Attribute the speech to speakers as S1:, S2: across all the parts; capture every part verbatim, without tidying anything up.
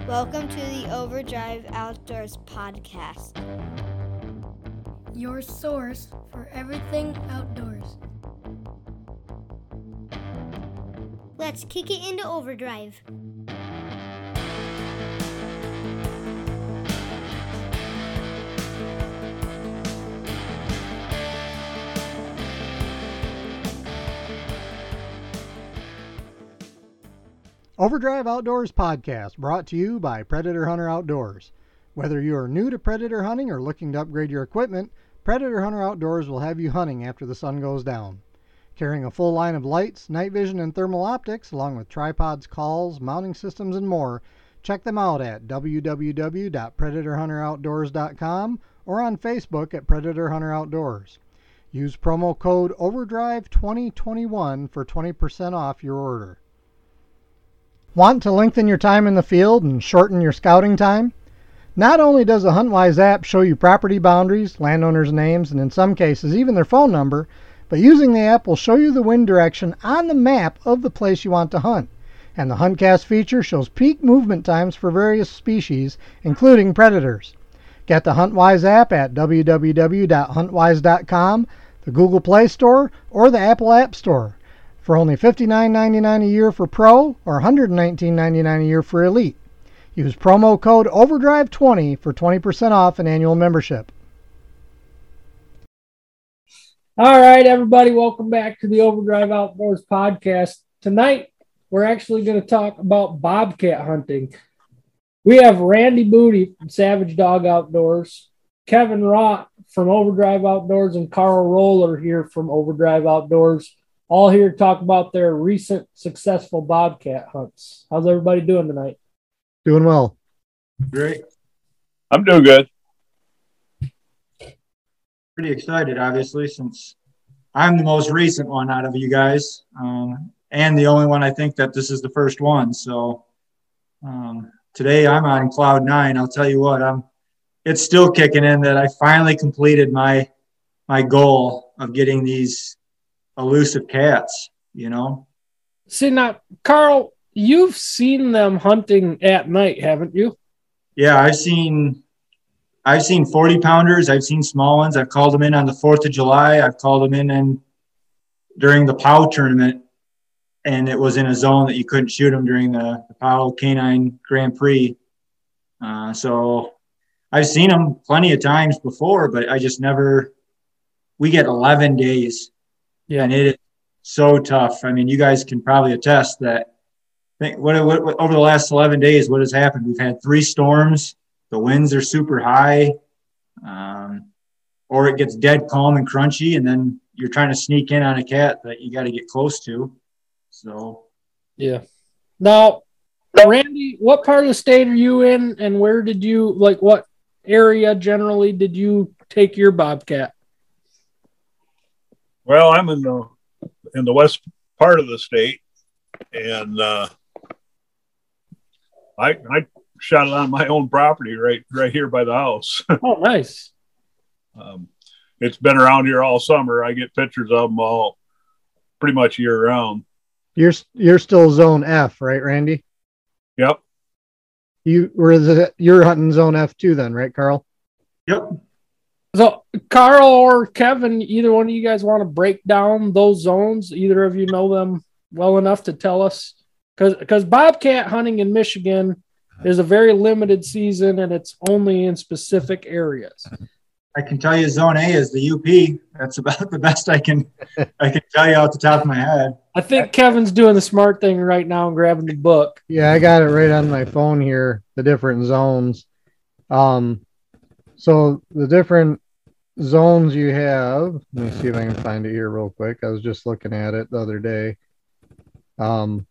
S1: Welcome to the Overdrive Outdoors podcast,
S2: your source for everything outdoors.
S1: Let's kick it into overdrive.
S3: Overdrive Outdoors podcast brought to you by Predator Hunter Outdoors. Whether you are new to predator hunting or looking to upgrade your equipment, Predator Hunter Outdoors will have you hunting after the sun goes down. Carrying a full line of lights, night vision, and thermal optics, along with tripods, calls, mounting systems, and more, check them out at w w w dot predator hunter outdoors dot com or on Facebook at Predator Hunter Outdoors. Use promo code overdrive twenty twenty-one for twenty percent off your order. Want to lengthen your time in the field and shorten your scouting time? Not only does the HuntWise app show you property boundaries, landowners' names, and in some cases even their phone number, but using the app will show you the wind direction on the map of the place you want to hunt. And the HuntCast feature shows peak movement times for various species, including predators. Get the HuntWise app at w w w dot huntwise dot com, the Google Play Store, or the Apple App Store. For only fifty-nine ninety-nine a year for Pro or one hundred nineteen ninety-nine a year for Elite. Use promo code overdrive twenty for twenty percent off an annual membership.
S4: All right, everybody, welcome back to the Overdrive Outdoors podcast. Tonight, we're actually going to talk about bobcat hunting. We have Randy Booty from Savage Dog Outdoors, Kevin Rott from Overdrive Outdoors, and Carl Roller here from Overdrive Outdoors. All here to talk about their recent successful bobcat hunts. How's everybody doing tonight?
S3: Doing well.
S5: Great.
S6: I'm doing good.
S5: Pretty excited, obviously, since I'm the most recent one out of you guys, um, and the only one I think that this is the first one. So um, today I'm on cloud nine. I'll tell you what, I'm. It's still kicking in that I finally completed my my goal of getting these elusive cats, you know.
S4: See, now, Carl, you've seen them hunting at night, haven't you?
S5: Yeah, I've seen I've seen forty pounders. I've seen small ones. I've called them in on the fourth of July. I've called them in and during the P O W tournament, and it was in a zone that you couldn't shoot them during the, the P O W Canine Grand Prix. Uh, so I've seen them plenty of times before, but I just never – we get eleven days. Yeah, and it is so tough. I mean, you guys can probably attest that. Think what, what, what over the last eleven days, what has happened? We've had three storms. The winds are super high, um, or it gets dead calm and crunchy, and then you're trying to sneak in on a cat that you got to get close to. So,
S4: yeah. Now, Randy, what part of the state are you in, and where did you like? What area generally did you take your bobcat?
S6: Well, I'm in the in the west part of the state, and uh, I I shot it on my own property right right here by the house.
S4: Oh, nice.
S6: um, it's been around here all summer. I get pictures of them all pretty much year round.
S3: You're you're still zone F, right, Randy?
S6: Yep.
S3: You were the you're hunting zone F too, then, right, Carl?
S5: Yep.
S4: So, Carl or Kevin, either one of you guys want to break down those zones? Either of you know them well enough to tell us? Because because bobcat hunting in Michigan is a very limited season, and it's only in specific areas.
S5: I can tell you zone A is the U P. That's about the best I can I can tell you off the top of my head.
S4: I think Kevin's doing the smart thing right now and grabbing the book.
S3: Yeah, I got it right on my phone here, the different zones. Um, so the different zones you have, let me see if I can find it here real quick. I was just looking at it the other day. Um,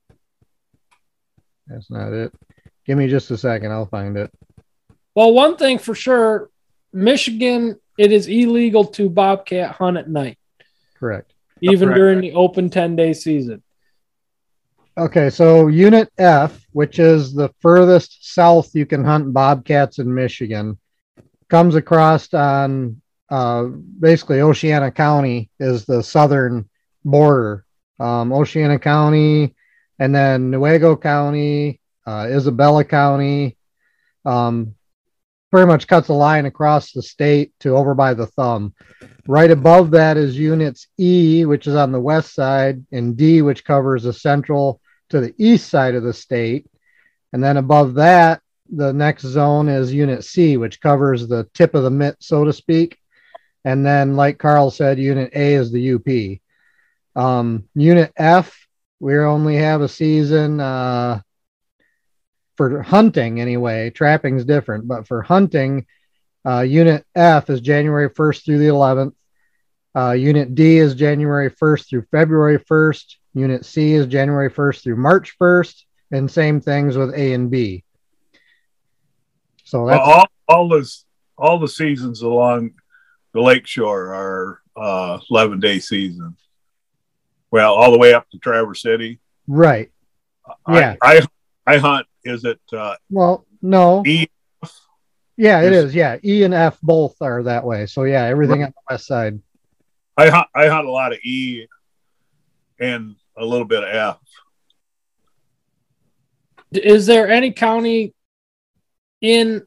S3: that's not it. Give me just a second. I'll find it.
S4: Well, one thing for sure, Michigan, it is illegal to bobcat hunt at night.
S3: Correct.
S4: Even
S5: Correct.
S4: during the open ten-day season.
S3: Okay, so Unit F, which is the furthest south you can hunt bobcats in Michigan, comes across on uh, basically Oceana County is the southern border. Um, Oceana County, and then Newaygo County, uh, Isabella County. Um, pretty much cuts a line across the state to over by the thumb. Right above that is units E, which is on the west side, and D, which covers the central to the east side of the state. And then above that, the next zone is unit C, which covers the tip of the mitt, so to speak. And then, like Carl said, unit A is the U P. Um, unit F, we only have a season uh, for hunting anyway. Trapping's different, but for hunting, uh, unit F is January first through the eleventh. Uh, unit D is January first through February first. Unit C is January first through March first. And same things with A and B. So that's
S6: well, all all this all the seasons along the lakeshore are uh, eleven day seasons. Well, all the way up to Traverse City.
S3: Right. Yeah.
S6: I I, I hunt. Is it? Uh,
S3: well, no.
S6: E.
S3: Yeah, it is. Yeah, E and F both are that way. So yeah, everything right. on the west side.
S6: I hunt. I hunt a lot of E and a little bit of F.
S4: Is there any county in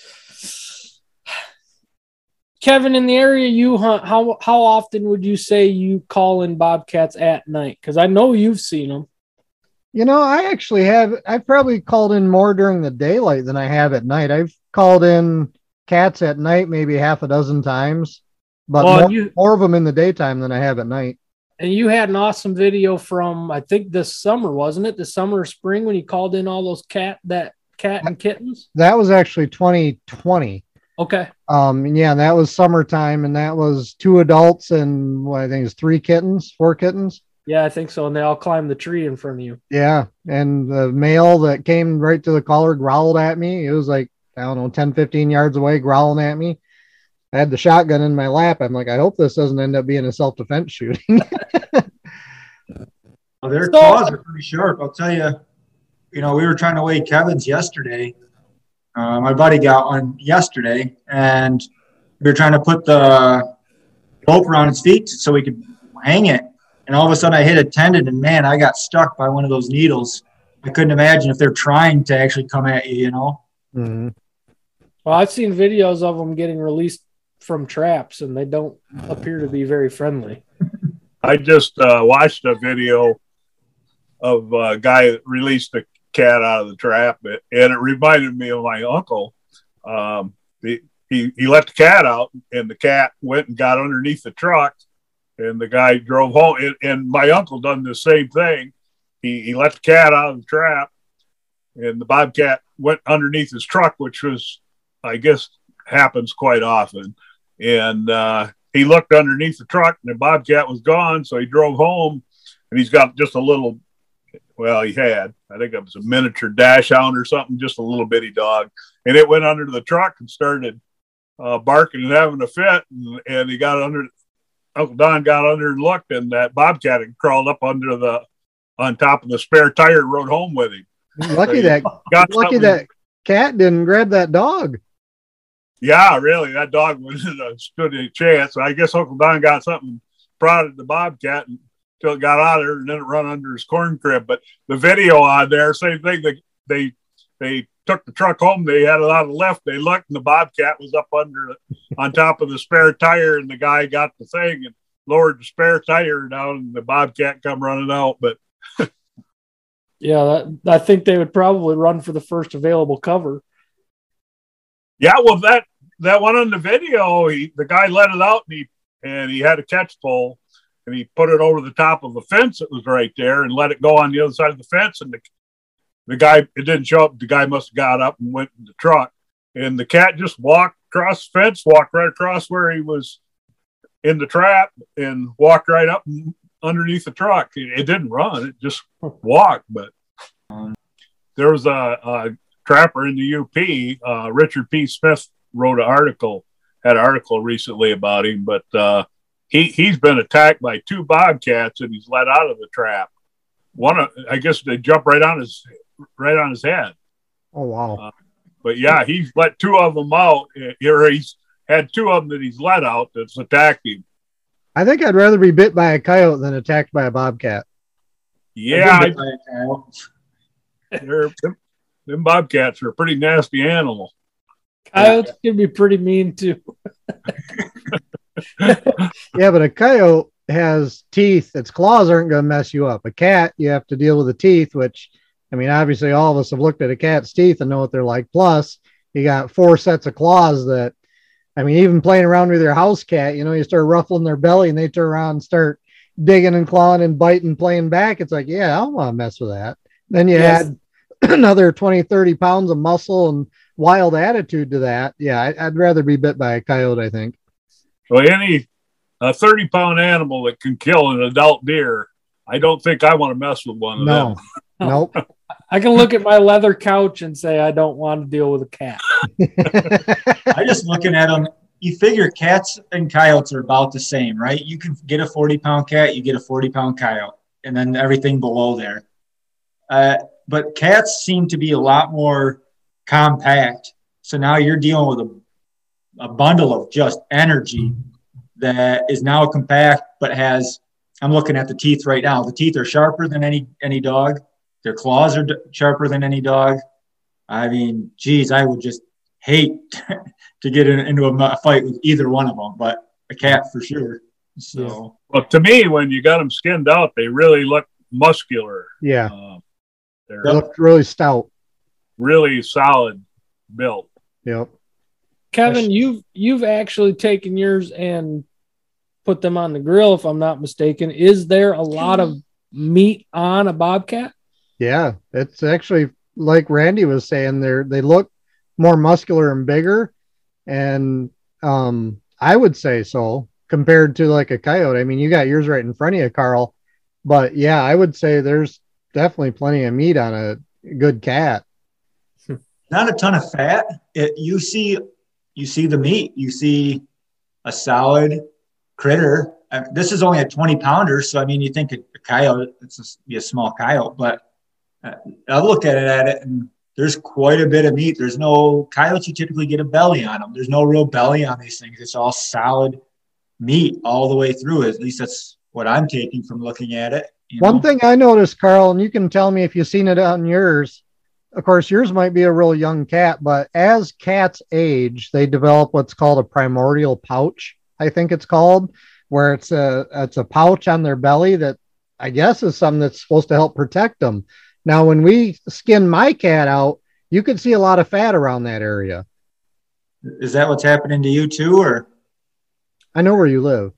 S4: Kevin in the area you hunt? How how often would you say you call in bobcats at night? Because I know you've seen them.
S3: You know, I actually have. I've probably called in more during the daylight than I have at night. I've called in cats at night maybe half a dozen times, but
S4: well,
S3: more,
S4: you,
S3: more of them in the daytime than I have at night.
S4: And you had an awesome video from, I think this summer, wasn't it? The summer or spring when you called in all those cat, that cat and kittens?
S3: That was actually twenty twenty.
S4: Okay.
S3: Um, and yeah, that was summertime, and that was two adults and what I think is three kittens, four kittens.
S4: Yeah, I think so. And they all climbed the tree in front of you.
S3: Yeah. And the male that came right to the caller growled at me. It was like, I don't know, ten, fifteen yards away, growling at me. I had the shotgun in my lap. I'm like, I hope this doesn't end up being a self-defense shooting.
S5: Well, their claws are pretty sharp. I'll tell you, you know, we were trying to weigh Kevin's yesterday. Uh, my buddy got one yesterday, and we were trying to put the rope around its feet so we could hang it. And all of a sudden I hit a tendon, and man, I got stuck by one of those needles. I couldn't imagine if they're trying to actually come at you, you know?
S3: Mm-hmm.
S4: Well, I've seen videos of them getting released from traps, and they don't appear to be very friendly.
S6: I just uh, watched a video of a guy that released a cat out of the trap, and it reminded me of my uncle. Um, he, he, he let the cat out, and the cat went and got underneath the truck, and the guy drove home. And, and my uncle done the same thing. He, he let the cat out of the trap, and the bobcat went underneath his truck, which was, I guess, happens quite often. And uh, he looked underneath the truck, and the bobcat was gone. So he drove home, and he's got just a little, well, he had, I think it was a miniature dachshund or something, just a little bitty dog. And it went under the truck and started uh, barking and having a fit. And, and he got under, Uncle Don got under and looked, and that bobcat had crawled up under the, on top of the spare tire and rode home with him.
S3: Lucky
S6: So
S3: that, lucky that cat didn't grab that dog.
S6: Yeah, really, that dog was uh, stood a chance. I guess Uncle Don got something, prodded the bobcat until it got out of there, and then it run under his corn crib. But the video on there, same thing. They they they took the truck home. They had it on the left. They looked, and the bobcat was up under on top of the spare tire, and the guy got the thing and lowered the spare tire down, and the bobcat come running out. But
S4: yeah, that, I think they would probably run for the first available cover.
S6: Yeah, well, that that one on the video, he, the guy let it out, and he and he had a catch pole, and he put it over the top of the fence that was right there, and let it go on the other side of the fence. And the the guy, it didn't show up. The guy must have got up and went in the truck, and the cat just walked across the fence, walked right across where he was in the trap, and walked right up underneath the truck. It, it didn't run; it just walked. But um, there was a, a trapper in the U P, uh, Richard P. Smith, wrote an article, had an article recently about him, but uh, he, he's been attacked by two bobcats, and he's let out of the trap. One, of, I guess they jump right on his, right on his head.
S3: Oh, wow.
S6: Uh, but yeah, he's let two of them out, or he's had two of them that he's let out that's attacked him.
S3: I think I'd rather be bit by a coyote than attacked by a bobcat.
S6: Yeah. I,
S5: I
S6: they're, them bobcats are a pretty nasty animal.
S4: Coyotes can be pretty mean too.
S3: Yeah, but a coyote has teeth. Its claws aren't going to mess you up. A cat, you have to deal with the teeth, which, I mean, obviously all of us have looked at a cat's teeth and know what they're like. Plus, you got four sets of claws that, I mean, even playing around with your house cat, you know, you start ruffling their belly and they turn around and start digging and clawing and biting, playing back. It's like, yeah, I don't want to mess with that. Then you
S4: Yes.
S3: add another twenty, thirty pounds of muscle and wild attitude to that. Yeah, I, I'd rather be bit by a coyote, I think.
S6: So any a thirty pound animal that can kill an adult deer, I don't think I want to mess with one of
S3: No,
S6: them.
S3: nope.
S4: I can look at my leather couch and say I don't want to deal with a cat.
S5: I just looking at them. You figure cats and coyotes are about the same, right? You can get a forty pound cat, you get a forty pound coyote, and then everything below there. Uh, but cats seem to be a lot more compact. So now you're dealing with a, a bundle of just energy that is now compact, but has, I'm looking at the teeth right now. The teeth are sharper than any, any dog. Their claws are d- sharper than any dog. I mean, geez, I would just hate to get in, into a fight with either one of them, but a cat for sure. So,
S6: Well, to me, when you got them skinned out, they really look muscular.
S3: Yeah,
S6: Uh, they're
S3: they looked really stout.
S6: really solid built.
S3: Yep.
S4: Kevin, you've you've actually taken yours and put them on the grill, if I'm not mistaken. Is there a lot of meat on a bobcat?
S3: Yeah, it's actually like Randy was saying. They're they look more muscular and bigger, and um, I would say so compared to like a coyote. I mean, you got yours right in front of you, Carl. But yeah, I would say there's definitely plenty of meat on a good cat.
S5: not a ton of fat. It, you see, you see the meat. You see a solid critter. Uh, This is only a twenty pounder, so I mean, you think a, a coyote, it's a, be a small coyote, but uh, I look at it at it, and there's quite a bit of meat. There's no coyotes. You typically get a belly on them. There's no real belly on these things. It's all solid meat all the way through. At least that's what I'm taking from looking at it. you
S3: One
S5: know?
S3: thing I noticed, Carl, and you can tell me if you've seen it on yours. Of course, yours might be a real young cat, but as cats age, they develop what's called a primordial pouch, I think it's called, where it's a it's a pouch on their belly that I guess is something that's supposed to help protect them. Now, when we skin my cat out, you could see a lot of fat around that area.
S5: Is that what's happening to you too, or?
S3: I know where you live.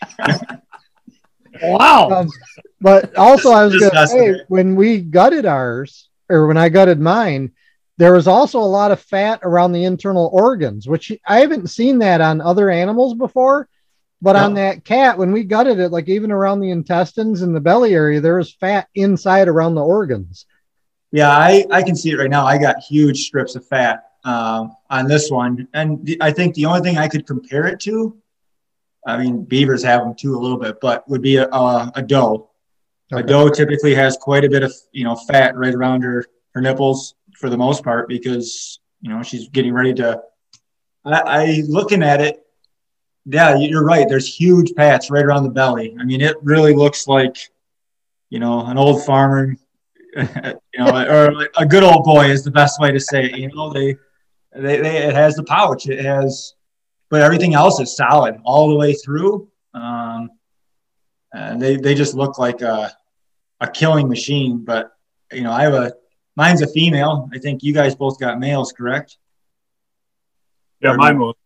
S4: Wow.
S3: Um, but also, I was
S5: Just
S3: going to say,
S5: fascinating.
S3: when we gutted ours, or when I gutted mine, there was also a lot of fat around the internal organs, which I haven't seen that on other animals before. But on
S5: No.
S3: that cat, when we gutted it, like even around the intestines and the belly area, there was fat inside around the organs.
S5: Yeah, I, I can see it right now. I got huge strips of fat uh, on this one. And the, I think the only thing I could compare it to, I mean, beavers have them too a little bit, but would be a, a, a doe. A
S3: Okay.
S5: doe typically has quite a bit of, you know, fat right around her, her nipples for the most part because, you know, she's getting ready to, I, I looking at it, yeah, you're right. There's huge pats right around the belly. I mean, it really looks like, you know, an old farmer, you know, or a good old boy is the best way to say it. You know, they, they, they, it has the pouch. It has, but everything else is solid all the way through. Um, and they, they just look like a, a killing machine. But, you know, I have a, mine's a female. I think you guys both got males, correct?
S6: Yeah, mine was.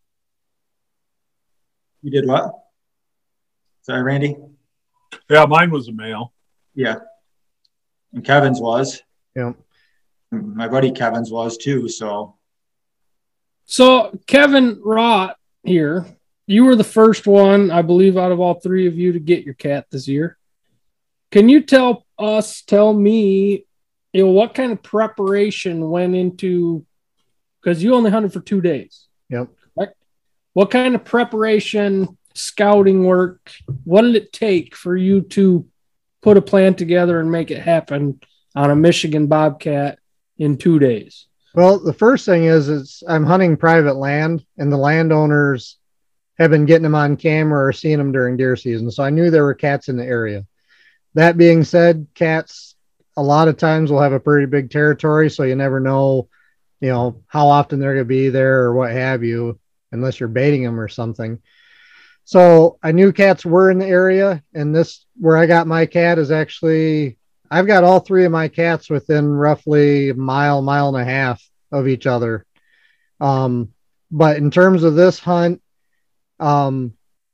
S5: You did what? Sorry, Randy?
S6: Yeah, mine was a male.
S5: Yeah. And Kevin's was.
S3: Yeah.
S5: My buddy Kevin's was too. So
S4: So Kevin Rott here, you were the first one, I believe, out of all three of you to get your cat this year. Can you tell us, tell me, you know, what kind of preparation went into, because you only hunted for two days.
S3: Yep.
S4: Correct? What kind of preparation, scouting work, what did it take for you to put a plan together and make it happen on a Michigan Bobcat in two days?
S3: Well, the first thing is, is I'm hunting private land, and the landowners have been getting them on camera or seeing them during deer season. So I knew there were cats in the area. That being said, cats a lot of times will have a pretty big territory, so you never know, you know, how often they're going to be there or what have you, unless you're baiting them or something. So I knew cats were in the area, and this, where I got my cat, is actually, I've got all three of my cats within roughly a mile, mile and a half of each other. Um, but in terms of this hunt, um,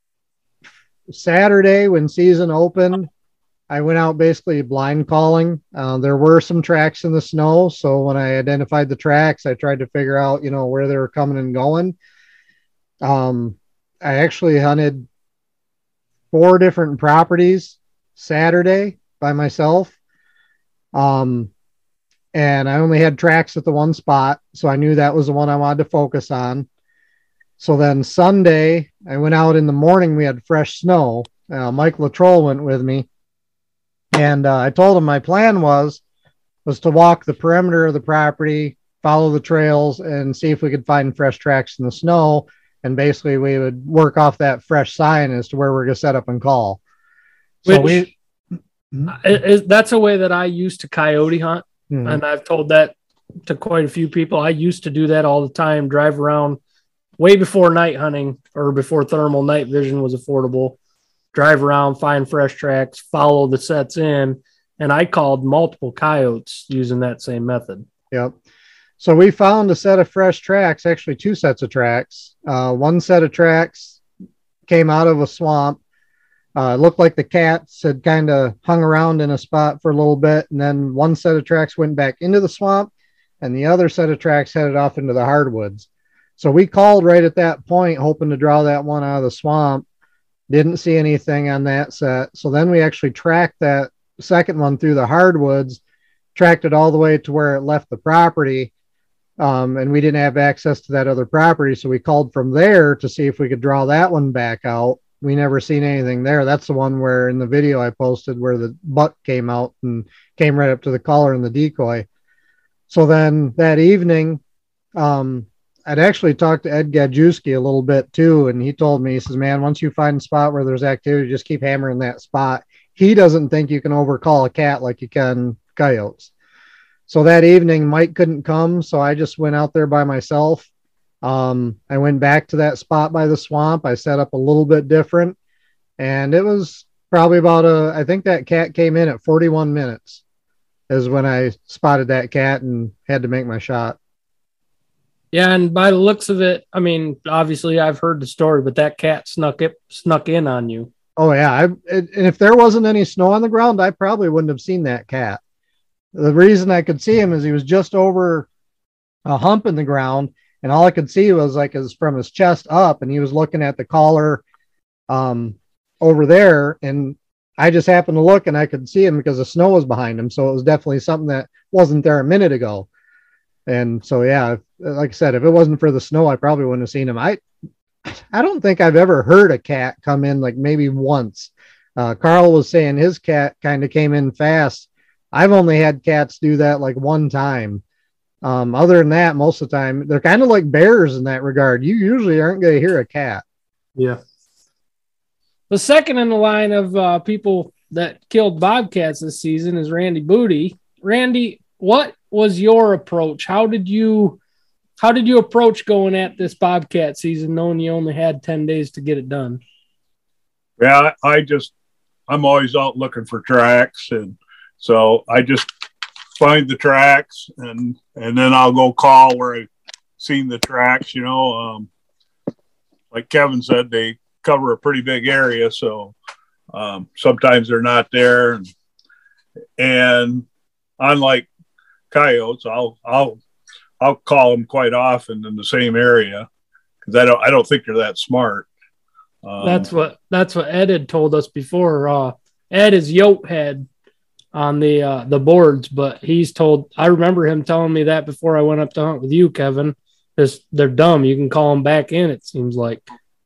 S3: Saturday when season opened, I went out basically blind calling. Uh, there were some tracks in the snow. So when I identified the tracks, I tried to figure out, you know, where they were coming and going. Um, I actually hunted four different properties Saturday by myself. Um, and I only had tracks at the one spot. So I knew that was the one I wanted to focus on. So then Sunday, I went out in the morning. We had fresh snow. Uh, Mike Latroll went with me. And uh, I told him my plan was, was to walk the perimeter of the property, follow the trails, and see if we could find fresh tracks in the snow. And basically we would work off that fresh sign as to where we're going to set up and call. So
S4: Which, we, is, that's a way that I used to coyote hunt. Mm-hmm. And I've told that to quite a few people. I used to do that all the time, drive around way before night hunting or before thermal night vision was affordable. Drive around, find fresh tracks, follow the sets in. And I called multiple coyotes using that same method.
S3: Yep. So we found a set of fresh tracks, actually two sets of tracks. Uh, one set of tracks came out of a swamp. Uh, it looked like the cats had kind of hung around in a spot for a little bit. And then one set of tracks went back into the swamp and the other set of tracks headed off into the hardwoods. So we called right at that point, hoping to draw that one out of the swamp. Didn't see anything on that set. So then we actually tracked that second one through the hardwoods, tracked it all the way to where it left the property. Um, and we didn't have access to that other property. So we called from there to see if we could draw that one back out. We never seen anything there. That's the one where in the video I posted where the buck came out and came right up to the collar and the decoy. So then that evening, um, I'd actually talked to Ed Gajewski a little bit too. And he told me, he says, man, once you find a spot where there's activity, just keep hammering that spot. He doesn't think you can overcall a cat like you can coyotes. So that evening, Mike couldn't come. So I just went out there by myself. Um, I went back to that spot by the swamp. I set up a little bit different and it was probably about a, I think that cat came in at forty-one minutes is when I spotted that cat and had to make my shot.
S4: Yeah, and by the looks of it, I mean, obviously I've heard the story, but that cat snuck it snuck in on you.
S3: Oh yeah, I, it, and if there wasn't any snow on the ground, I probably wouldn't have seen that cat. The reason I could see him is he was just over a hump in the ground, and all I could see was like his from his chest up, and he was looking at the collar um, over there, and I just happened to look, and I could see him because the snow was behind him, so it was definitely something that wasn't there a minute ago. And so, yeah, like I said, if it wasn't for the snow, I probably wouldn't have seen him. I, I don't think I've ever heard a cat come in like maybe once. Uh, Carl was saying his cat kind of came in fast. I've only had cats do that like one time. Um, other than that, most of the time, they're kind of like bears in that regard. You usually aren't going to hear a cat.
S4: Yeah. The second in the line of uh, people that killed bobcats this season is Randy Booty. Randy, what was your approach? How did you how did you approach going at this bobcat season, knowing you only had ten days to get it done?
S6: Yeah, I just I'm always out looking for tracks, and so I just find the tracks, and and then I'll go call where I've seen the tracks. You know, um, like Kevin said, they cover a pretty big area, so um, sometimes they're not there, and, and unlike coyotes, I'll I'll I'll call them quite often in the same area because I don't I don't think they're that smart. Um,
S4: that's what that's what Ed had told us before. Uh, Ed is yoke head on the uh, the boards, but he's told. I remember him telling me that before I went up to hunt with you, Kevin. Just they're dumb. You can call them back in. It seems like.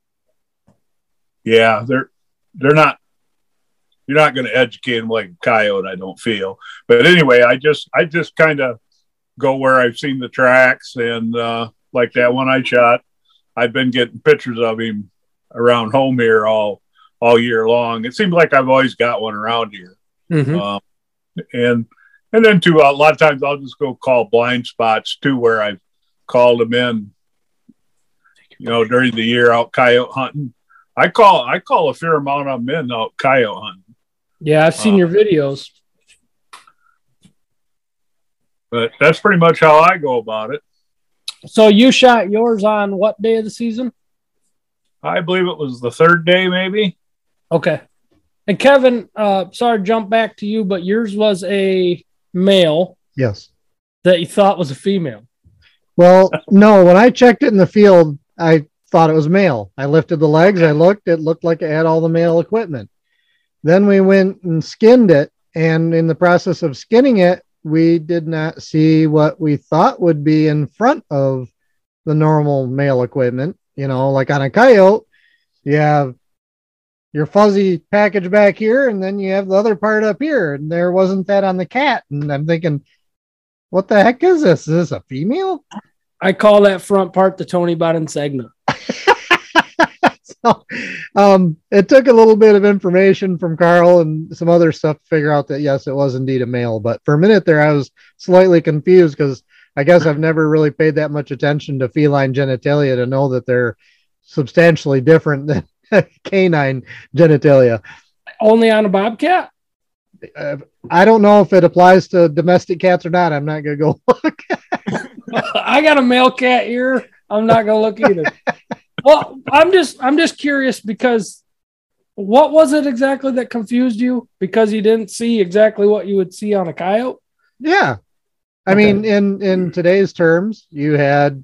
S6: Yeah, they're they're not. You're not going to educate them like a coyote, I don't feel. But anyway, I just I just kind of go where I've seen the tracks, and uh, like that one I shot, I've been getting pictures of him around home here all all year long. It seems like I've always got one around here.
S4: Mm-hmm.
S6: Um, and And then too, a lot of times I'll just go call blind spots too, where I've called them in, you know, during the year out coyote hunting. I call I call a fair amount of them in out coyote hunting.
S4: Yeah, I've seen uh, your videos.
S6: But that's pretty much how I go about it.
S4: So you shot yours on what day of the season?
S6: I believe it was the third day, maybe.
S4: Okay. And Kevin, uh, sorry to jump back to you, but yours was a male.
S3: Yes.
S4: That you thought was a female.
S3: Well, no, when I checked it in the field, I thought it was male. I lifted the legs, I looked, it looked like it had all the male equipment. Then we went and skinned it, and in the process of skinning it, we did not see what we thought would be in front of the normal male equipment. You know, like on a coyote, you have your fuzzy package back here, and then you have the other part up here, and there wasn't that on the cat. And I'm thinking, what the heck is this? Is this a female?
S4: I call that front part the Tony Boninsegna.
S3: So, um, it took a little bit of information from Carl and some other stuff to figure out that, yes, it was indeed a male. But for a minute there, I was slightly confused because I guess I've never really paid that much attention to feline genitalia to know that they're substantially different than canine genitalia.
S4: Only on a bobcat?
S3: Uh, I don't know if it applies to domestic cats or not. I'm not going to go look.
S4: I got a male cat here. I'm not going to look either. Well, I'm just I'm just curious because what was it exactly that confused you? Because you didn't see exactly what you would see on a coyote?
S3: Yeah. I okay. mean, in, in today's terms, you had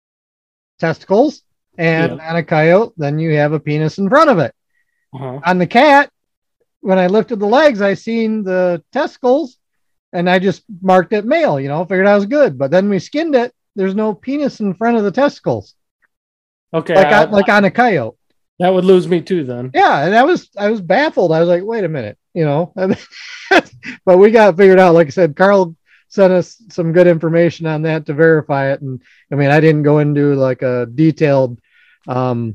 S3: testicles, and yeah. on a coyote, then you have a penis in front of it. Uh-huh. On the cat, when I lifted the legs, I seen the testicles, and I just marked it male, you know, figured I was good. But then we skinned it. There's no penis in front of the testicles.
S4: Okay.
S3: Like, I, on, like on a coyote.
S4: That would lose me too then.
S3: Yeah. And I was, I was baffled. I was like, wait a minute, you know, but we got figured out. Like I said, Carl sent us some good information on that to verify it. And I mean, I didn't go into like a detailed um,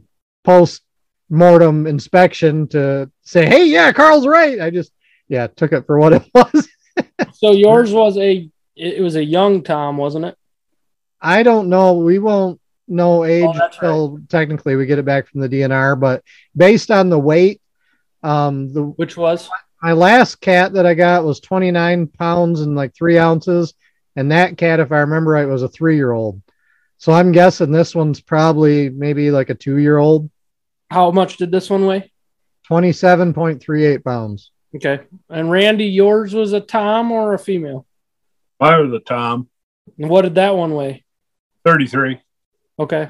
S3: post-mortem inspection to say, hey, yeah, Carl's right. I just, yeah, took it for what it was.
S4: So yours was a, it was a young Tom, wasn't it?
S3: I don't know. We won't know age
S4: oh,
S3: until
S4: right.
S3: technically we get it back from the D N R, but based on the weight, um, the
S4: which was
S3: my last cat that I got was twenty-nine pounds and like three ounces. And that cat, if I remember right, was a three-year-old. So I'm guessing this one's probably maybe like a two-year-old.
S4: How much did this one weigh?
S3: twenty-seven point three eight pounds.
S4: Okay. And Randy, yours was a Tom or a female?
S6: Mine was a Tom.
S4: And what did that one weigh?
S6: thirty-three.
S4: Okay.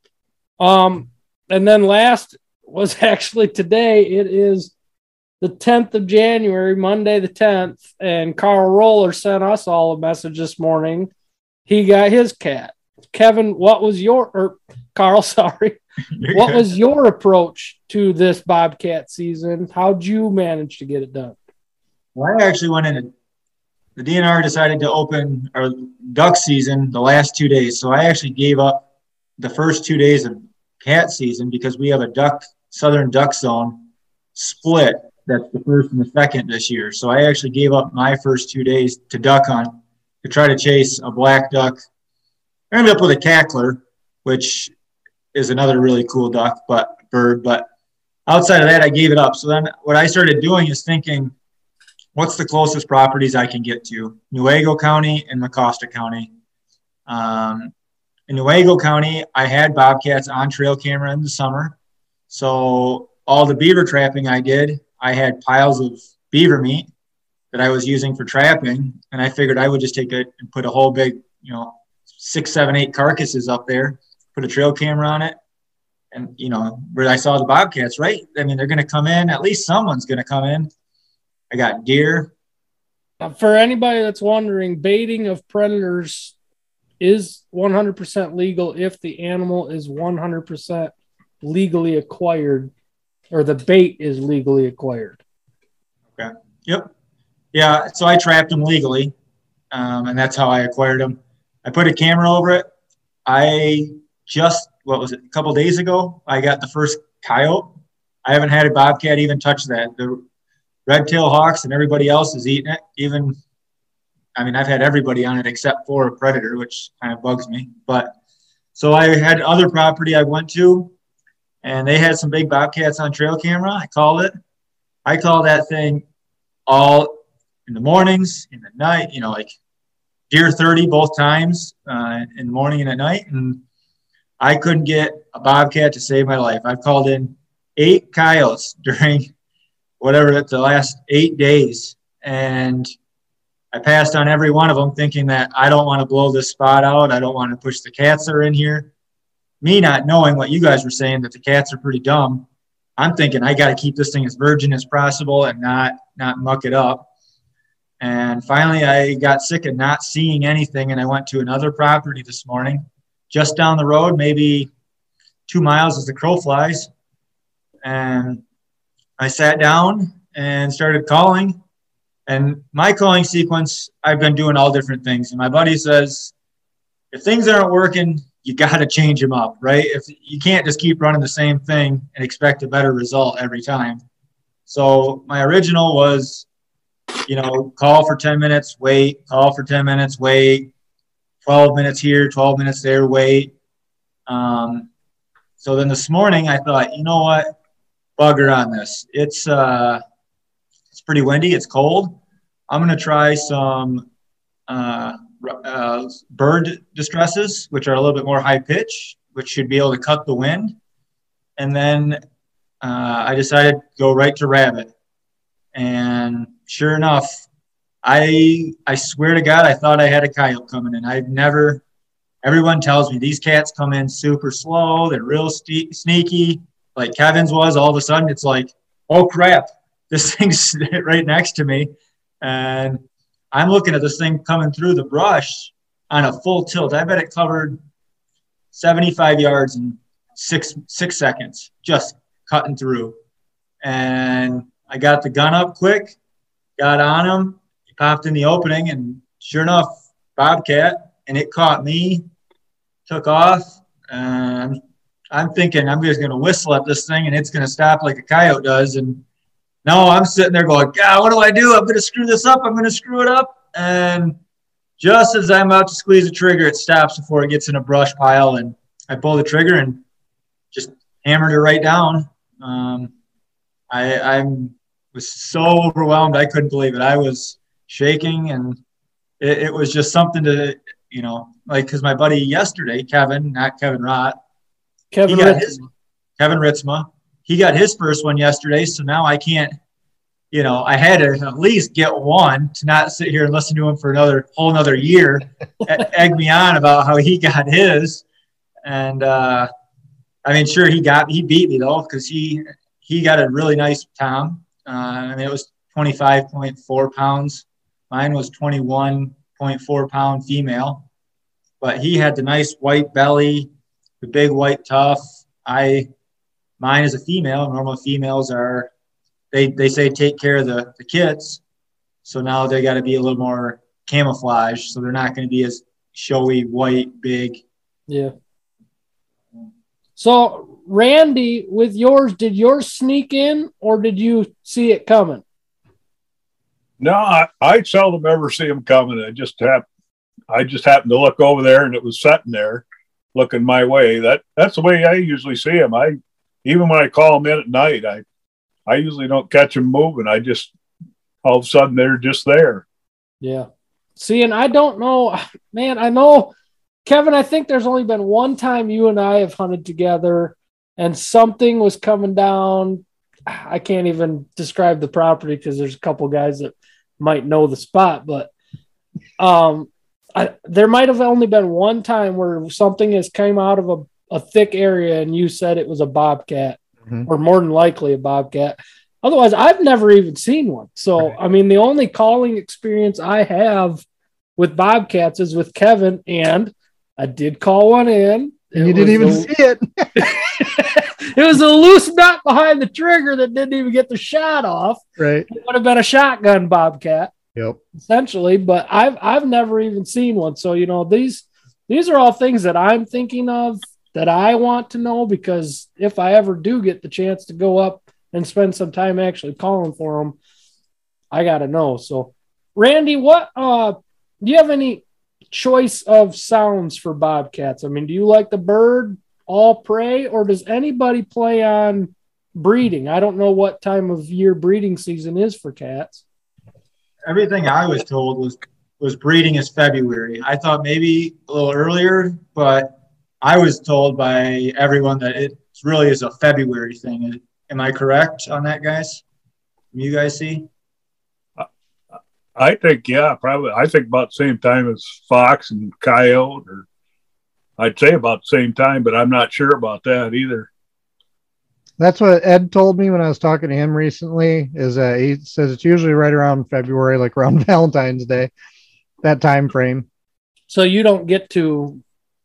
S4: Um, and then last was actually today. It is the tenth of January, Monday the tenth, and Carl Roller sent us all a message this morning. He got his cat. Kevin, what was your, or Carl, sorry, what was your approach to this bobcat season? How'd you manage to get it done?
S5: Well, I actually went in, the D N R decided to open our duck season the last two days. So I actually gave up the first two days of cat season because we have a duck, southern duck zone split. That's the first and the second this year. So I actually gave up my first two days to duck hunt to try to chase a black duck. I ended up with a cackler, which is another really cool duck, but bird. But outside of that, I gave it up. So then what I started doing is thinking, what's the closest properties I can get to? Newaygo County and Mecosta County. Um, in Newaygo County, I had bobcats on trail camera in the summer. So all the beaver trapping I did, I had piles of beaver meat that I was using for trapping. And I figured I would just take it and put a whole big, you know, six, seven, eight carcasses up there, put a trail camera on it. And, you know, where I saw the bobcats, right? I mean, they're going to come in. At least someone's going to come in. I got deer.
S4: For anybody that's wondering, baiting of predators is one hundred percent legal if the animal is one hundred percent legally acquired, or the bait is legally acquired.
S5: Okay. Yep. Yeah. So I trapped them legally, um, and that's how I acquired them. I put a camera over it. I just, what was it, a couple days ago, I got the first coyote. I haven't had a bobcat even touch that. The red-tailed hawks and everybody else is eating it. Even I mean, I've had everybody on it except for a predator, which kind of bugs me. But so I had other property I went to, and they had some big bobcats on trail camera. I called it. I call that thing all in the mornings, in the night, you know, like deer thirty both times, uh, in the morning and at night. And I couldn't get a bobcat to save my life. I've called in eight coyotes during whatever the last eight days. And I passed on every one of them thinking that I don't want to blow this spot out. I don't want to push the cats that are in here. Me not knowing what you guys were saying, that the cats are pretty dumb. I'm thinking I got to keep this thing as virgin as possible and not, not muck it up. And finally I got sick of not seeing anything. And I went to another property this morning, just down the road, maybe two miles as the crow flies. And I sat down and started calling. And my calling sequence, I've been doing all different things. And my buddy says, if things aren't working, you got to change them up, right? If you can't just keep running the same thing and expect a better result every time. So my original was, you know, call for ten minutes, wait, call for ten minutes, wait, twelve minutes here, twelve minutes there, wait. Um, so then this morning I thought, you know what, bugger on this. It's, uh, it's pretty windy. It's cold. I'm going to try some, uh, Uh, bird distresses, which are a little bit more high pitch, which should be able to cut the wind. And then uh, I decided to go right to rabbit. And sure enough, I I swear to God, I thought I had a coyote coming in. I've never, everyone tells me these cats come in super slow. They're real ste- sneaky. Like Kevin's was, all of a sudden it's like, oh crap, this thing's right next to me. And I'm looking at this thing coming through the brush on a full tilt. I bet it covered seventy-five yards in six six seconds, just cutting through. And I got the gun up quick, got on him, he popped in the opening, and sure enough, bobcat, and it caught me, took off. And I'm thinking I'm just going to whistle at this thing, and it's going to stop like a coyote does. And no, I'm sitting there going, God, what do I do? I'm going to screw this up. I'm going to screw it up. And just as I'm about to squeeze the trigger, it stops before it gets in a brush pile. And I pull the trigger and just hammered it right down. Um, I I was so overwhelmed. I couldn't believe it. I was shaking, and it, it was just something to, you know, like, because my buddy yesterday, Kevin, not Kevin Rott,
S4: Kevin
S5: Ritzma.
S4: His,
S5: Kevin Ritzma. He got his first one yesterday, so now I can't, you know, I had to at least get one to not sit here and listen to him for another whole another year, egg me on about how he got his. And, uh, I mean, sure, he got, he beat me though, because he, he got a really nice tom. Uh, I mean, it was twenty-five point four pounds. Mine was twenty-one point four pound female, but he had the nice white belly, the big white tuft. I, Mine is a female. Normal females are, they, they say take care of the, the kids. So now they got to be a little more camouflage. So they're not going to be as showy, white, big.
S4: yeah. So, Randy, with yours, did yours sneak in or did you see it coming?
S6: No, I, I seldom ever see them coming. I just hap- I just happened to look over there and it was sitting there looking my way. That That's the way I usually see them. I Even when I call them in at night, I, I usually don't catch them moving. I just, all of a sudden, they're just there.
S4: Yeah. See, and I don't know, man, I know, Kevin, I think there's only been one time you and I have hunted together and something was coming down. I can't even describe the property because there's a couple guys that might know the spot, but um, I, there might have only been one time where something has came out of a a thick area and you said it was a bobcat, mm-hmm. or more than likely a bobcat. Otherwise, I've never even seen one. So, right. I mean, the only calling experience I have with bobcats is with Kevin, and I did call one in.
S3: And you didn't even a, see it.
S4: It was a loose nut behind the trigger that didn't even get the shot off.
S3: Right.
S4: It would have been a shotgun bobcat.
S3: Yep.
S4: Essentially, but I've I've never even seen one. So, you know, these these are all things that I'm thinking of that I want to know, because if I ever do get the chance to go up and spend some time actually calling for them, I got to know. So, Randy, what uh do you have any choice of sounds for bobcats? I mean, do you like the bird, all prey, or does anybody play on breeding? I don't know what time of year breeding season is for cats.
S5: Everything I was told was was breeding is February. I thought maybe a little earlier, but I was told by everyone that it really is a February thing. Am I correct on that, guys? You guys see?
S6: I think, yeah, probably. I think about the same time as fox and coyote, or I'd say about the same time, but I'm not sure about that either.
S3: That's what Ed told me when I was talking to him recently, is that he says it's usually right around February, like around Valentine's Day, that time frame.
S4: So you don't get to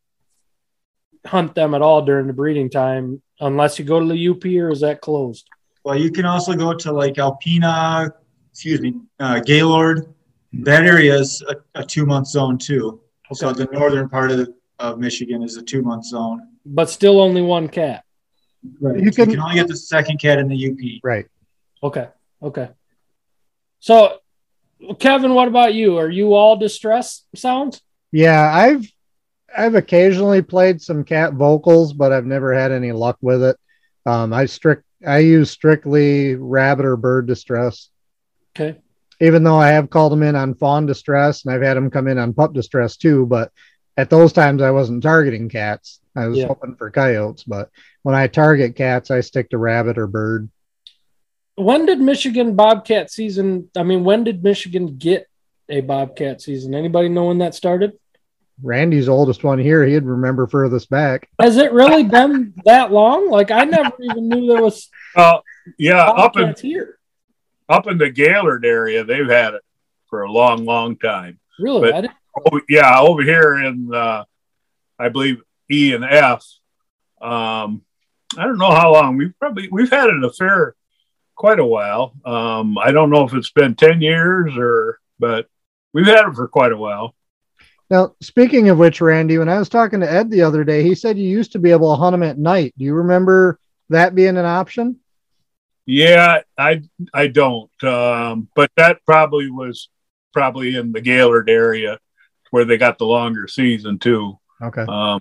S4: hunt them at all during the breeding time unless you go to the U P, or is that closed?
S5: Well, you can also go to like Alpena, excuse me, uh, Gaylord. That area is a, a two-month zone too. Okay. So the northern part of, the, of Michigan is a two-month zone.
S4: But still only one cat.
S3: Right.
S5: You can, you can only get the second cat in the U P.
S3: Right.
S4: Okay. Okay. So, Kevin, what about you? Are you all distress sounds?
S3: Yeah, I've I've occasionally played some cat vocals, but I've never had any luck with it. Um, I strict I use strictly rabbit or bird distress.
S4: Okay.
S3: Even though I have called them in on fawn distress, and I've had them come in on pup distress too, but at those times I wasn't targeting cats. I was yeah. hoping for coyotes, but when I target cats, I stick to rabbit or bird.
S4: When did Michigan bobcat season? I mean, when did Michigan get a bobcat season? Anybody know when that started?
S3: Randy's oldest one here. He'd remember furthest back.
S4: Has it really been that long? Like, I never even knew there was.
S6: Uh, yeah, up in
S4: here,
S6: up in the Gaylord area, they've had it for a long, long time.
S4: Really?
S6: But, oh, yeah, over here in, uh, I believe E and F. Um, I don't know how long we've probably we've had it a fair quite a while. Um, I don't know if it's been ten years or, but we've had it for quite a while.
S3: Now, speaking of which, Randy, when I was talking to Ed the other day, he said you used to be able to hunt them at night. Do you remember that being an option?
S6: Yeah, I I don't, um, but that probably was probably in the Gaylord area where they got the longer season too.
S3: Okay.
S6: Um,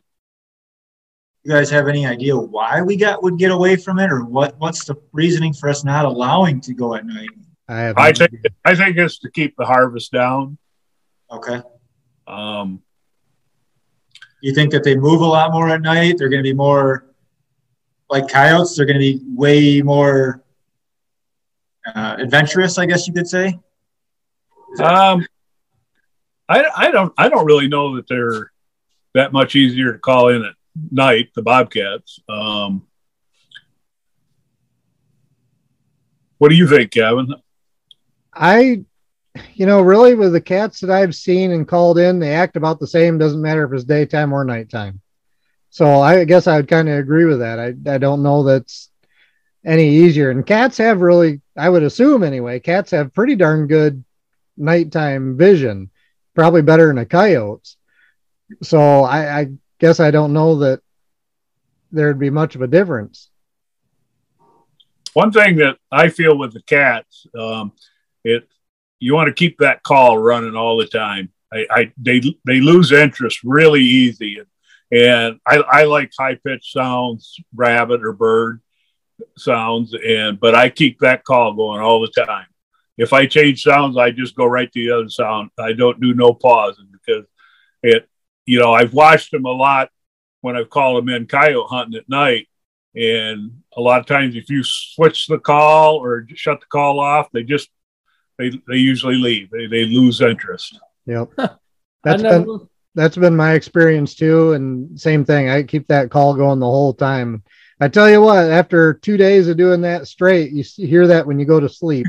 S5: you guys have any idea why we got would get away from it, or what? What's the reasoning for us not allowing to go at night?
S3: I have.
S6: I think I think it's to keep the harvest down.
S5: Okay.
S6: Um,
S5: you think that they move a lot more at night? They're going to be more like coyotes. They're going to be way more uh, adventurous, I guess you could say.
S6: Um, I I don't I don't really know that they're that much easier to call in at night, the bobcats. Um, what do you think, Kevin?
S3: I, you know, really with the cats that I've seen and called in, they act about the same. Doesn't matter if it's daytime or nighttime. So I guess I would kind of agree with that. I I don't know that's any easier. And cats have really, I would assume anyway, cats have pretty darn good nighttime vision, probably better than a coyote's. So I, I guess I don't know that there'd be much of a difference.
S6: One thing that I feel with the cats, um, it you want to keep that call running all the time. I, I they they lose interest really easy, and, and I, I like high pitched sounds, rabbit or bird sounds, and but I keep that call going all the time. If I change sounds, I just go right to the other sound. I don't do no pausing because it, you know, I've watched them a lot when I've called them in coyote hunting at night. And a lot of times if you switch the call or shut the call off, they just, they, they usually leave. They, they lose interest.
S3: Yep. That's been, that's been my experience too. And same thing. I keep that call going the whole time. I tell you what, after two days of doing that straight, you hear that when you go to sleep.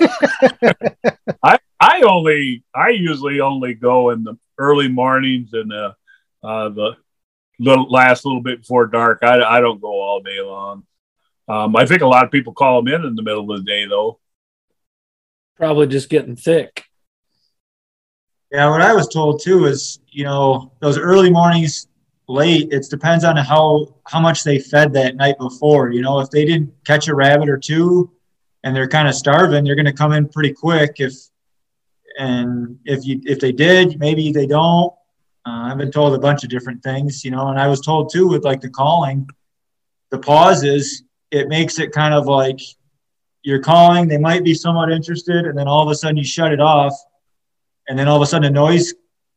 S6: I, I only, I usually only go in the early mornings and uh, uh, the little last little bit before dark. I, I don't go all day long. Um, I think a lot of people call them in in the middle of the day though.
S4: Probably just getting thick.
S5: Yeah, what I was told too is, you know, those early mornings, late, it depends on how how much they fed that night before. You know, if they didn't catch a rabbit or two and they're kind of starving, they're going to come in pretty quick. If And if you if they did, maybe they don't. Uh, I've been told a bunch of different things, you know, and I was told too with like the calling, the pauses, it makes it kind of like you're calling, they might be somewhat interested, and then all of a sudden you shut it off, and then all of a sudden the noise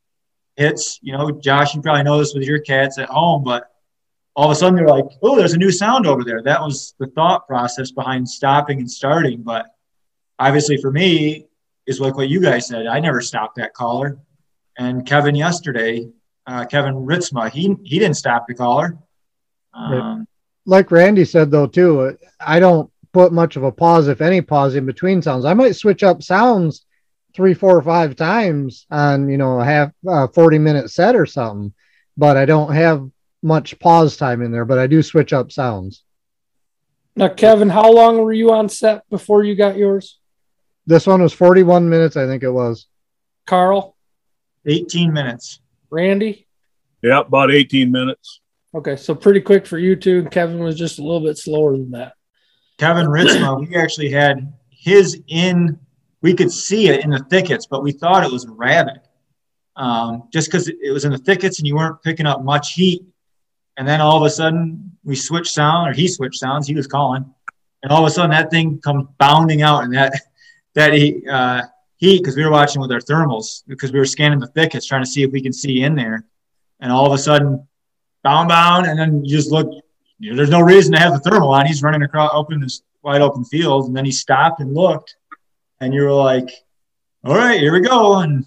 S5: hits. You know, Josh, you probably know this with your cats at home, but all of a sudden they're like, oh, there's a new sound over there. That was the thought process behind stopping and starting. But obviously for me, is like what you guys said. I never stopped that caller. And Kevin yesterday, uh, Kevin Ritzma, he he didn't stop the caller. Um,
S3: like Randy said, though, too, I don't put much of a pause, if any pause, in between sounds. I might switch up sounds three, four, or five times on, you know, a half uh, forty minute set or something, but I don't have much pause time in there, but I do switch up sounds.
S4: Now, Kevin, how long were you on set before you got yours?
S3: This one was forty-one minutes, I think it was.
S4: Carl?
S5: eighteen minutes.
S4: Randy?
S6: Yeah, about eighteen minutes.
S4: Okay, so pretty quick for you two. Kevin was just a little bit slower than that.
S5: Kevin Ritzma, we actually had his in, we could see it in the thickets, but we thought it was a rabbit. Um, just because it was in the thickets and you weren't picking up much heat. And then all of a sudden we switched sound, or he switched sounds, he was calling. And all of a sudden that thing comes bounding out, and that, that he, uh, heat, because we were watching with our thermals, because we were scanning the thickets trying to see if we can see in there, and all of a sudden bound bound, and then you just look, you know, there's no reason to have the thermal on. He's running across open this wide open field, and then he stopped and looked, and you were like, all right, here we go, and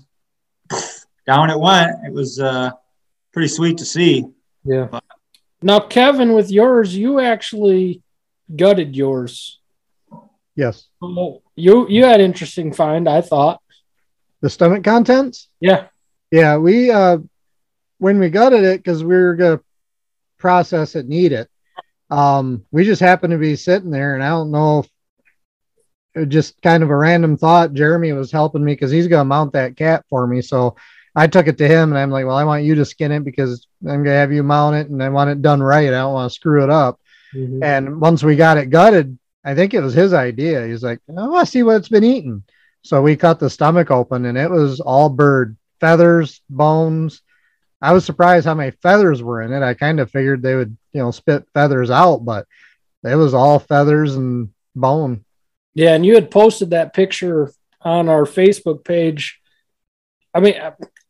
S5: down it went. It was uh pretty sweet to see.
S4: Yeah. But, now, Kevin, with yours, you actually gutted yours.
S3: Yes.
S4: Oh, you you had interesting find, I thought.
S3: The stomach contents?
S4: Yeah.
S3: Yeah, we uh when we gutted it, because we were gonna process it and eat it, um, we just happened to be sitting there, and I don't know if it was just kind of a random thought. Jeremy was helping me because he's gonna mount that cat for me. So I took it to him, and I'm like, well, I want you to skin it because I'm gonna have you mount it, and I want it done right. I don't want to screw it up. Mm-hmm. And once we got it gutted, I think it was his idea. He's like, I want to see what it's been eating. So we cut the stomach open, and it was all bird, feathers, bones. I was surprised how many feathers were in it. I kind of figured they would, you know, spit feathers out, but it was all feathers and bone.
S4: Yeah, and you had posted that picture on our Facebook page. I mean,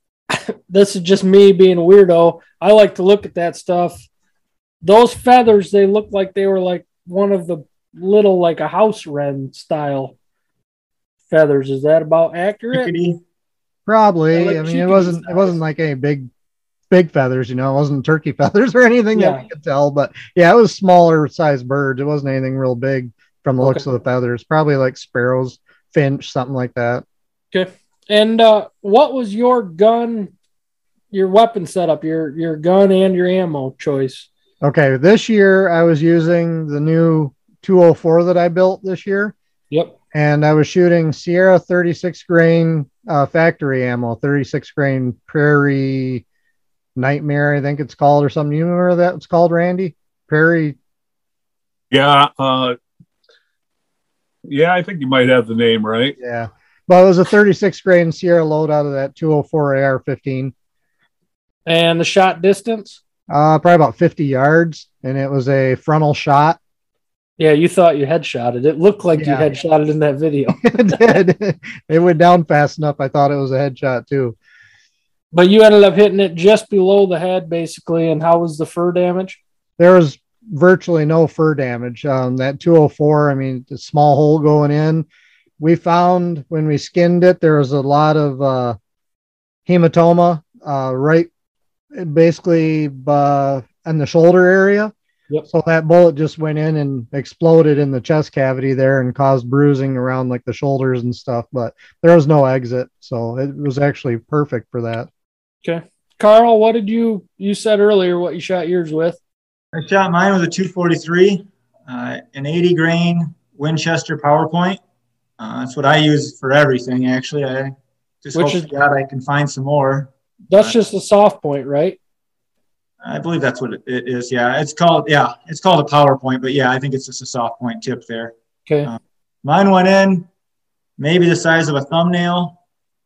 S4: this is just me being a weirdo. I like to look at that stuff. Those feathers, they look like they were like one of the little, like a house wren style feathers. Is that about accurate?
S5: Chickadee.
S3: Probably.
S4: Like
S3: I mean, it wasn't size. It wasn't like any big big feathers, you know. It wasn't turkey feathers or anything yeah. that we could tell, but yeah, it was smaller sized birds. It wasn't anything real big from the okay. looks of the feathers. Probably like sparrows, finch, something like that.
S4: Okay. And uh, what was your gun, your weapon setup, your your gun and your ammo choice?
S3: Okay, this year I was using the new two oh four that I built this year.
S4: Yep.
S3: And I was shooting Sierra thirty-six grain uh, factory ammo, thirty-six grain Prairie Nightmare, I think it's called, or something. You remember that it's called, Randy? Prairie.
S6: Yeah. Uh, yeah, I think you might have the name right.
S3: Yeah. But it was a thirty-six grain Sierra load out of that two oh four A R fifteen.
S4: And the shot distance?
S3: Uh, probably about fifty yards, and it was a frontal shot.
S4: Yeah, you thought you headshotted. It looked like
S3: yeah.
S4: you headshotted in that video.
S3: It did. It went down fast enough. I thought it was a headshot too.
S4: But you ended up hitting it just below the head, basically. And how was the fur damage?
S3: There was virtually no fur damage. Um, that two oh four, I mean, the small hole going in. We found when we skinned it, there was a lot of uh, hematoma uh, right basically uh, in the shoulder area.
S4: Yep.
S3: So that bullet just went in and exploded in the chest cavity there and caused bruising around like the shoulders and stuff, but there was no exit. So it was actually perfect for that.
S4: Okay. Carl, what did you, you said earlier what you shot yours with?
S5: I shot mine with a two forty-three, uh, an eighty grain Winchester PowerPoint. Uh, that's what I use for everything, actually. I just
S4: Which
S5: hope
S4: is,
S5: to God I can find some more.
S4: That's uh, just a soft point, right?
S5: I believe that's what it is. Yeah, it's called. Yeah, it's called a PowerPoint, but yeah, I think it's just a soft point tip there.
S4: Okay.
S5: Uh, mine went in maybe the size of a thumbnail,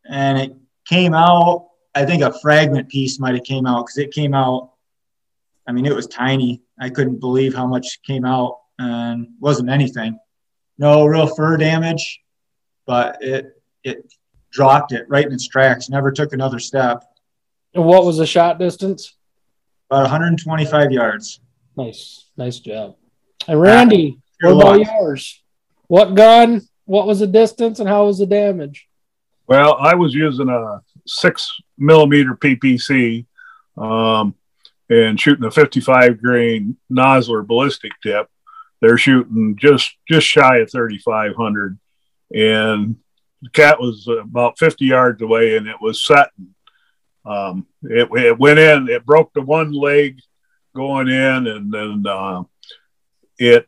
S5: and it came out. I think a fragment piece might have came out because it came out. I mean, it was tiny. I couldn't believe how much came out, and wasn't anything. No real fur damage, but it it dropped it right in its tracks. Never took another step.
S4: And what was the shot distance?
S5: About one hundred twenty-five yards.
S4: Nice, nice job. And Randy,
S5: Uh,
S4: what about yours? What gun? What was the distance, and how was the damage?
S6: Well, I was using a six millimeter P P C um, and shooting a fifty-five grain Nosler ballistic tip. They're shooting just just shy of thirty-five hundred, and the cat was about fifty yards away, and it was setting. Um, it, it went in. It broke the one leg going in, and then uh, it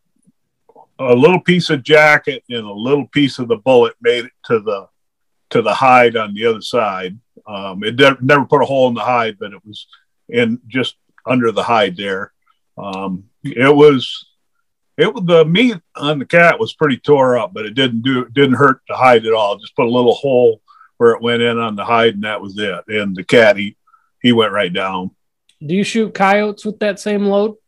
S6: a little piece of jacket and a little piece of the bullet made it to the to the hide on the other side. Um, it de- never put a hole in the hide, but it was in just under the hide there. Um, it was. It was the meat on the cat was pretty tore up, but it didn't do it didn't hurt the hide at all. Just put a little hole where it went in on the hide, and that was it. And the cat he he went right down.
S4: Do you shoot coyotes with that same load?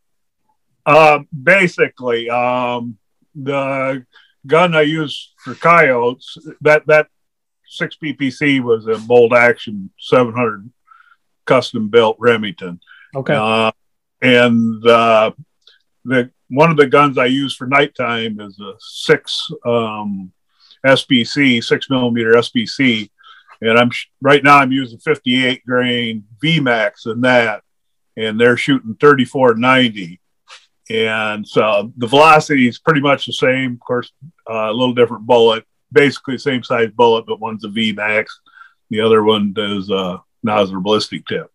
S6: Uh, basically, um, the gun I use for coyotes that that six P P C was a bolt action seven hundred custom built Remington.
S4: Okay,
S6: uh, and uh, the one of the guns I use for nighttime is a six um, S B C, six millimeter S B C, and I'm right now I'm using fifty-eight grain V MAX in that, and they're shooting thirty-four ninety, and so the velocity is pretty much the same. Of course, uh, a little different bullet, basically the same size bullet, but one's a V MAX, the other one does a Nosler ballistic tip.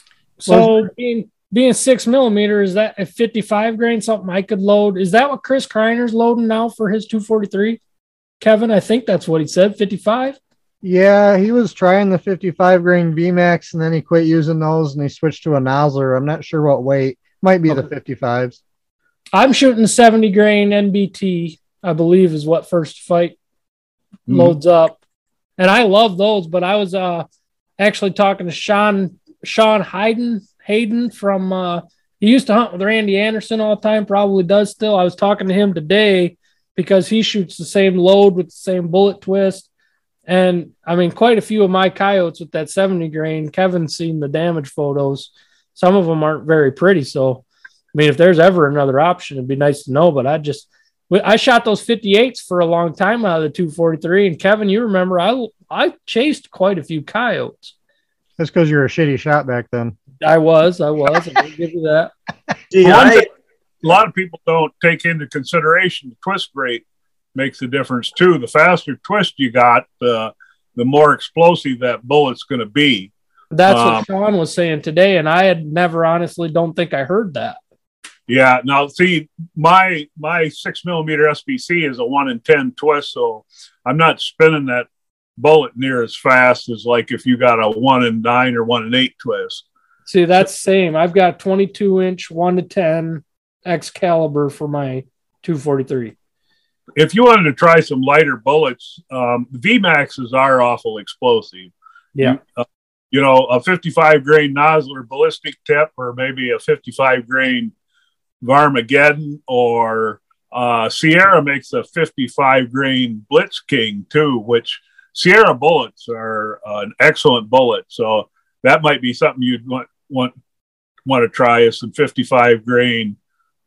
S4: so being being six millimeter, is that a fifty-five grain something I could load? Is that what Chris Kreiner's loading now for his two forty-three? Kevin, I think that's what he said, fifty-five.
S3: Yeah, he was trying the fifty-five grain V MAX, and then he quit using those, and he switched to a Nosler. I'm not sure what weight. Might be okay. The fifty-fives.
S4: I'm shooting seventy grain N B T, I believe, is what First Fight mm-hmm. loads up. And I love those, but I was uh, actually talking to Sean Sean Hayden, Hayden from uh, he used to hunt with Randy Anderson all the time, probably does still. I was talking to him today because he shoots the same load with the same bullet twist. And I mean, quite a few of my coyotes with that seventy grain, Kevin's seen the damage photos. Some of them aren't very pretty. So, I mean, if there's ever another option, it'd be nice to know. But I just, I shot those fifty-eights for a long time out of the two forty-three. And Kevin, you remember, I I chased quite a few coyotes.
S3: That's because you're a shitty shot back then.
S4: I was, I was. I will give you that.
S5: Gee, I,
S6: a lot of people don't take into consideration the twist rate makes a difference too. The faster twist you got, the the more explosive that bullet's going to be.
S4: That's
S6: um,
S4: what Sean was saying today, and I had never honestly don't think I heard that.
S6: Yeah. Now, see, my my six millimeter S B C is a one in ten twist, so I'm not spinning that bullet near as fast as like if you got a one in nine or one in eight twist.
S4: See, that's same. I've got twenty-two inch one to ten Excalibur for my two forty-three.
S6: If you wanted to try some lighter bullets, um, V MAXs are awful explosive.
S4: Yeah.
S6: You, uh, you know, a fifty-five grain Nosler ballistic tip, or maybe a fifty-five grain Varmageddon, or uh, Sierra makes a fifty-five grain Blitz King too, which Sierra bullets are uh, an excellent bullet. So that might be something you'd want want want to try, is some fifty-five grain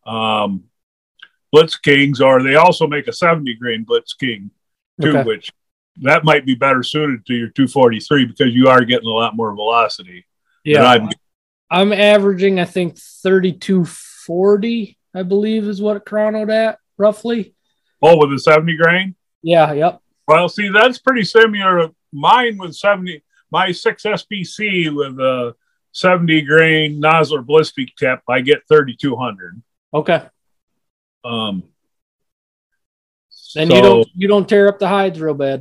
S6: um, Blitz Kings, or they also make a seventy grain Blitz King too, okay. which that might be better suited to your two forty-three because you are getting a lot more velocity.
S4: Yeah, I'm, I'm averaging, I think, thirty-two forty, I believe, is what it chronoed at roughly.
S6: Oh, with a seventy grain?
S4: Yeah, yep.
S6: Well, see, that's pretty similar. Mine with seventy, my six S B C with a seventy grain Nosler ballistic tip, I get thirty-two hundred.
S4: Okay.
S6: Um,
S4: and
S6: so,
S4: you don't you don't tear up the hides real bad.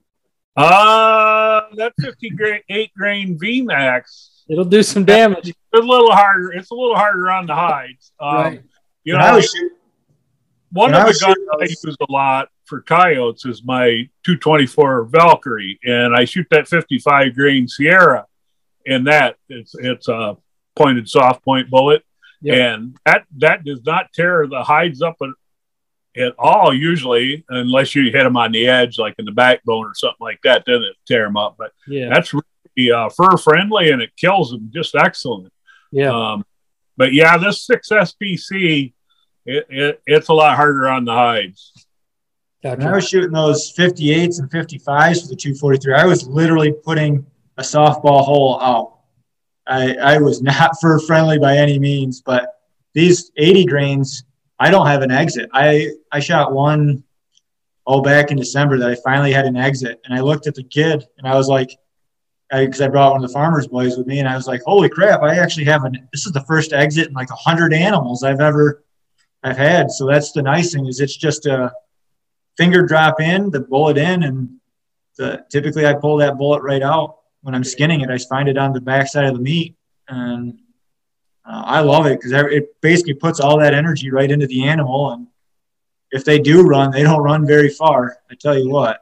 S6: Uh that fifty grain eight grain V MAX,
S4: it'll do some damage.
S6: It's a little harder. It's a little harder on the hides. Um,
S4: right.
S6: You know, was, one of the guns I use a lot for coyotes is my two twenty-four Valkyrie, and I shoot that fifty-five grain Sierra. And that it's it's a pointed soft point bullet, yep. and that that does not tear the hides up at, at all usually, unless you hit them on the edge, like in the backbone or something like that. Then it tear them up. But
S4: yeah,
S6: that's really uh, fur friendly, and it kills them just excellent.
S4: Yeah.
S6: Um, but yeah, this six S P C, it, it it's a lot harder on the hides.
S5: Gotcha. When I was shooting those fifty-eights and fifty-fives with the two forty-three, I was literally putting a softball hole out. I, I was not fur friendly by any means, but these eighty grains, I don't have an exit. I, I shot one, oh, back in December that I finally had an exit. And I looked at the kid and I was like, because I, I brought one of the farmer's boys with me, and I was like, holy crap, I actually have an, this is the first exit in like a hundred animals I've ever, I've had. So that's the nice thing, is it's just a finger drop in, the bullet in, and the, typically I pull that bullet right out. When I'm skinning it, I find it on the backside of the meat, and uh, I love it because it basically puts all that energy right into the animal. And if they do run, they don't run very far. I tell you what.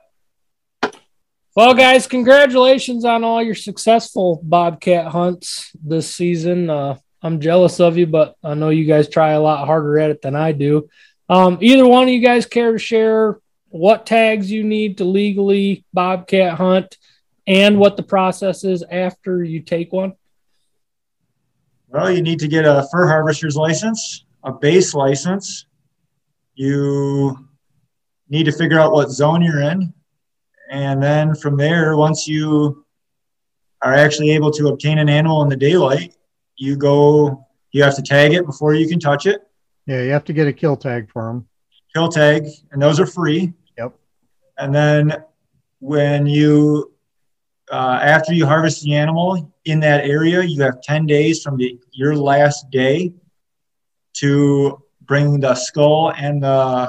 S4: Well, guys, congratulations on all your successful bobcat hunts this season. Uh, I'm jealous of you, but I know you guys try a lot harder at it than I do. Um, either one of you guys care to share what tags you need to legally bobcat hunt, and what the process is after you take one?
S5: Well, you need to get a fur harvester's license, a base license. You need to figure out what zone you're in. And then from there, once you are actually able to obtain an animal in the daylight, you go, you have to tag it before you can touch it.
S3: Yeah, you have to get a kill tag for them.
S5: Kill tag, and those are free.
S3: Yep.
S5: And then when you Uh, after you harvest the animal in that area, you have ten days from the, your last day to bring the skull and the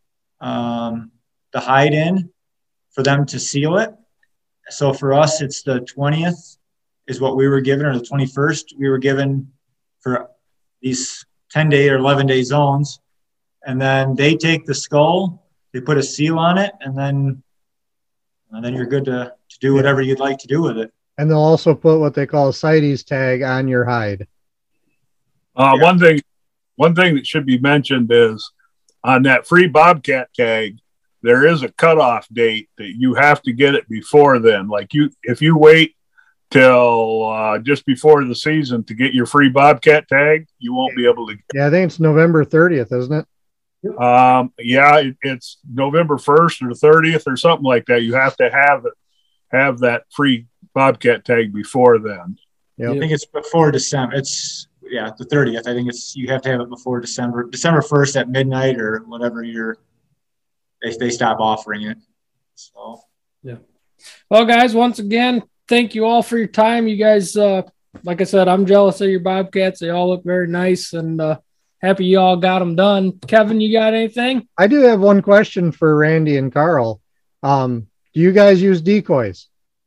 S5: um, the hide in for them to seal it. So for us, it's the twentieth is what we were given, or the twenty-first we were given for these ten day or eleven day zones. And then they take the skull, they put a seal on it, and then and then you're good to to do whatever you'd like to do with it.
S3: And they'll also put what they call a CITES tag on your hide.
S6: Uh,
S5: yeah.
S6: One thing, one thing that should be mentioned is on that free bobcat tag, there is a cutoff date that you have to get it before then. Like you, if you wait till uh, just before the season to get your free bobcat tag, you won't be able to get
S3: Yeah, I think it's November thirtieth, isn't it?
S6: Um, yeah, it, it's November first or thirtieth or something like that. You have to have it, have that free bobcat tag before then.
S3: Yep.
S5: I think it's before December. It's yeah, the thirtieth. I think it's, you have to have it before December, December first at midnight or whatever you're, they, they stop offering it. So,
S4: yeah. Well, guys, once again, thank you all for your time. You guys, uh, like I said, I'm jealous of your bobcats. They all look very nice, and, uh, happy you all got them done. Kevin, you got anything?
S3: I do have one question for Randy and Carl. Um, do you guys use decoys?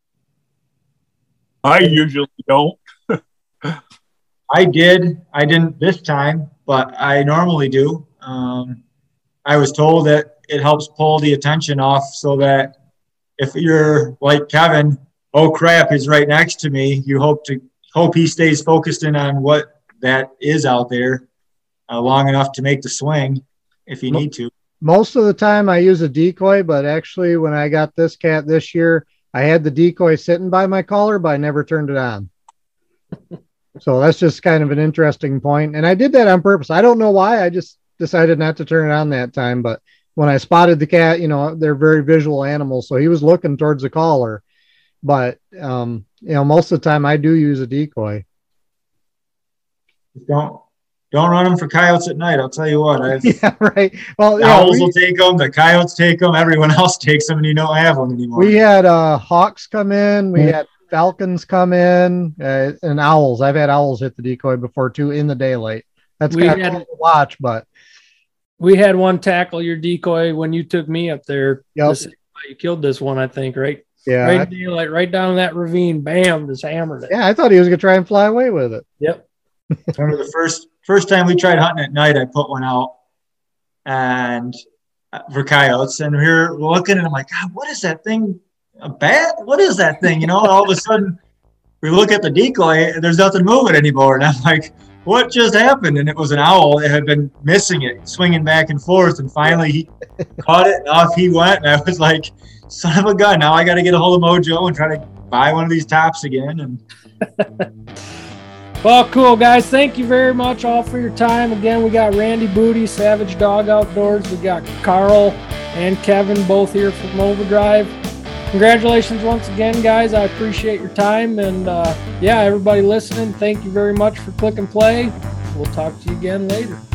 S6: I usually don't.
S5: I did. I didn't this time, but I normally do. Um, I was told that it helps pull the attention off, so that if you're like Kevin, oh crap, he's right next to me, you hope to hope he stays focused in on what that is out there uh, long enough to make the swing if you need to.
S3: Most of the time I use a decoy, but actually when I got this cat this year, I had the decoy sitting by my collar, but I never turned it on. So that's just kind of an interesting point. And I did that on purpose. I don't know why. I just decided not to turn it on that time. But when I spotted the cat, you know, they're very visual animals. So he was looking towards the collar. But, um, you know, most of the time I do use a decoy.
S5: Don't don't run them for coyotes at night. I'll tell you what. I've,
S3: yeah, right. Well,
S5: the
S3: yeah,
S5: owls
S3: we,
S5: will take them. The coyotes take them. Everyone else takes them, and you don't have them anymore.
S3: We had uh, hawks come in. We had falcons come in, uh, and owls. I've had owls hit the decoy before too in the daylight. That's
S4: We
S3: kind of
S4: had-
S3: cool to watch, but
S4: We had one tackle your decoy when you took me up there.
S3: Yep.
S4: This- you killed this one, I think, right?
S3: yeah,
S4: Right
S3: I,
S4: in daylight, right down that ravine. Bam, just hammered it.
S3: yeah, I thought he was gonna try and fly away with it.
S4: Yep.
S5: Remember the first first time we tried hunting at night, I put one out, and for coyotes, and we we're looking, and I'm like, God, what is that thing? A bat? What is that thing? You know, and all of a sudden we look at the decoy, and there's nothing moving anymore. And I'm like, what just happened? And it was an owl. It had been missing it, swinging back and forth, and finally he caught it, and off he went. And I was like, son of a gun, now I got to get a hold of Mojo and try to buy one of these tops again. And
S4: well, cool, guys. Thank you very much all for your time. Again, we got Randy Booty, Savage Dog Outdoors. We got Carl and Kevin both here from Overdrive. Congratulations once again, guys. I appreciate your time. And, uh, yeah, everybody listening, thank you very much for click and play. We'll talk to you again later.